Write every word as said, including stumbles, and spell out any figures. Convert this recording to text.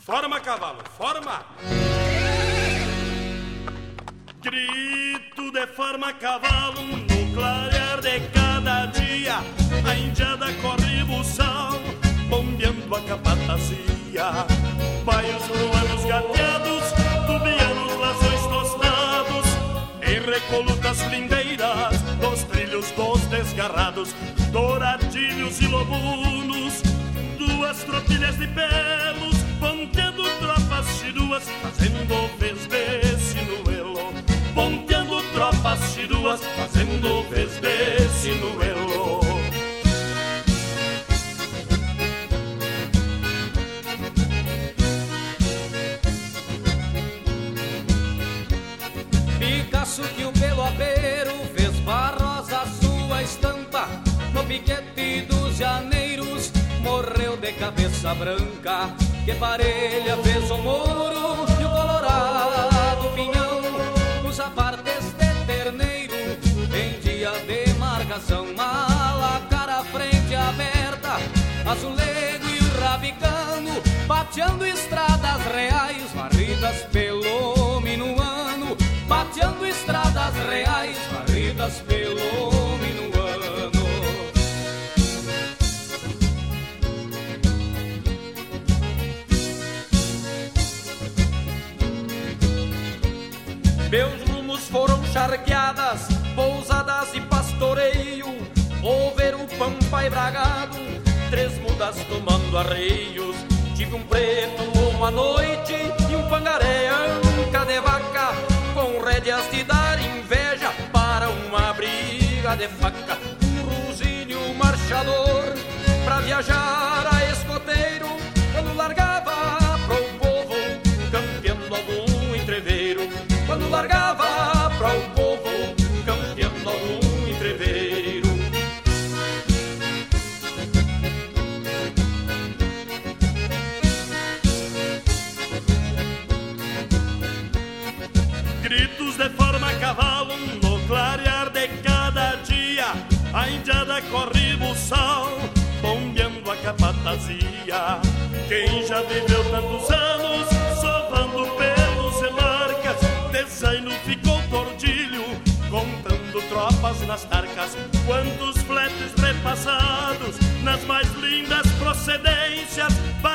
Forma, cavalo, forma! Grito de forma, cavalo, no clarear de cada dia. A indiada corre buçal, bombeando a capatazia. Baios ruanos gateados, tubianos laços tostados, em recolutas lindeiras, dos trilhos dos desgarrados, douradilhos e lobunos, duas tropilhas de pelos, ponteando tropas chiruas, fazendo vez de sinuelo. Ponteando tropas chiruas, fazendo vez de sinuelo. Picasso que o pelo abeiro fez barrosa sua estampa, no piquete dos janeiros morreu de cabeça branca. Que parelha fez o moro e o colorado pinhão, nos apartes de terneiro, em dia de marcação. Mala, cara, frente aberta, azulego e o rabicano, pateando estradas reais, varridas pelo minuano. Pateando estradas reais, varridas pelo minuano. Meus rumos foram charqueadas, pousadas e pastoreio, Oveiro, Pampa e Bragado, três mudas tomando arreios. Tive um preto uma noite e um pangaré anca de vaca, com rédeas de dar inveja para uma briga de faca. Um ruzinho marchador pra viajar a escoteiro, quando largava pro povo, campeando algum entreveiro. Quando largava para o povo, campeando algum entreveiro. Gritos de forma, cavalo, no clarear de cada dia. A indiada corre buçal, bombeando a capatazia. Quem já viveu tantos anos, sovando pelos e marcas, desaino ficou tordilho, contando tropas nas tarcas. Quantos fletes repassados, nas mais lindas procedências,